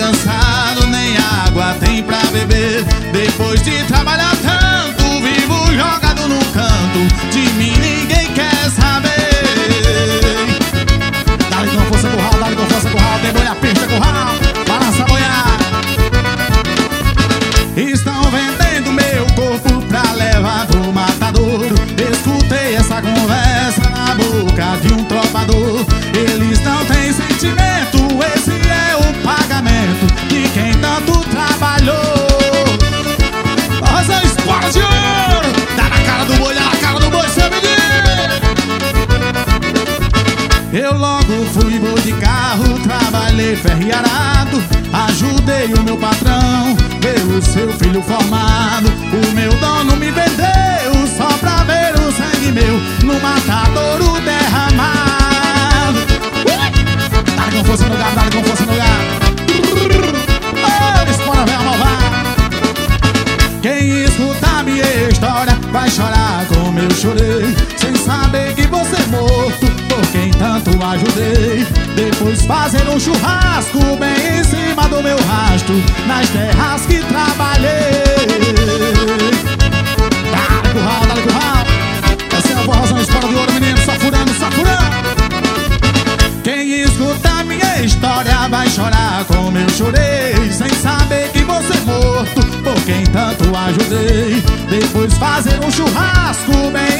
cansado, nem água tem pra beber. Depois de trabalhar tanto, vivo jogado no canto. De mim ninguém quer saber. Dá-lhe com força curral, dá-lhe com força curral. Tem boi na pista, curral, balança boiar. Estão vendendo meu corpo pra levar pro matadouro. Escutei essa conversa na boca de um trovador. Eles não têm sentimento, esse é o pagamento de quem tanto trabalhou. Rosa espora de ouro, dá na cara do boi, dá na cara do boi, seu menino. Eu logo fui boi de carro, trabalhei ferriarado. Ajudei o meu patrão, ver o seu filho formado. O meu dono me vendeu só pra ver o sangue meu no matadouro derramado. Dá-lhe com força no gado, dá-lhe com força no gado. Oh, espora velha malvada. Quem escutar minha história vai chorar como eu chorei, sem saber que você é morto por quem tanto ajudei. Depois fazer um churrasco bem em cima do meu rastro, nas terras que trabalhei. Dá-lhe curral, dá-lhe curral. Essa é a forrozão espora de ouro, menino, só furando, só furando. Quem escutar minha história vai chorar como eu chorei, sem saber que você é morto por quem tanto ajudei. Depois fazer um churrasco bem